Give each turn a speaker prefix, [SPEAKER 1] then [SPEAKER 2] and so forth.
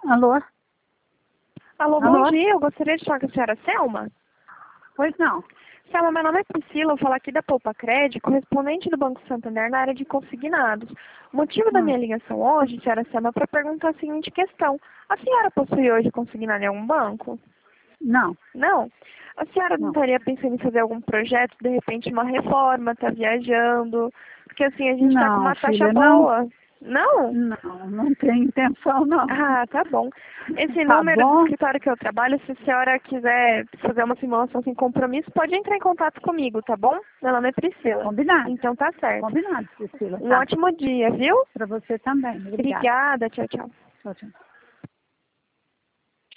[SPEAKER 1] Alô?
[SPEAKER 2] Alô,
[SPEAKER 1] Alô?
[SPEAKER 2] bom dia. Eu gostaria de falar com a senhora Selma.
[SPEAKER 1] Pois não.
[SPEAKER 2] Selma, meu nome é Priscila, eu falo aqui da Poupa Crédito, correspondente do Banco Santander na área de consignados. O motivo da minha ligação hoje, senhora Selma, é para perguntar a seguinte questão. A senhora possui hoje consignado em algum banco?
[SPEAKER 1] Não,
[SPEAKER 2] Não? A senhora não
[SPEAKER 1] não.
[SPEAKER 2] estaria pensando em fazer algum projeto, de repente uma reforma, tá viajando? Porque assim, a gente está com
[SPEAKER 1] Não,
[SPEAKER 2] uma taxa
[SPEAKER 1] filha, não.
[SPEAKER 2] boa. Não?
[SPEAKER 1] Não, não tenho intenção, não.
[SPEAKER 2] Ah, tá bom. Esse
[SPEAKER 1] Tá
[SPEAKER 2] número do
[SPEAKER 1] bom?
[SPEAKER 2] escritório que eu trabalho, se a senhora quiser fazer uma simulação sem compromisso, pode entrar em contato comigo, tá bom? Meu nome é Priscila.
[SPEAKER 1] Combinado.
[SPEAKER 2] Então tá certo.
[SPEAKER 1] Combinado, Priscila.
[SPEAKER 2] Um
[SPEAKER 1] Tá.
[SPEAKER 2] ótimo dia, viu?
[SPEAKER 1] Pra você também. Obrigada.
[SPEAKER 2] Obrigada, tchau, tchau.
[SPEAKER 1] Tchau, tchau.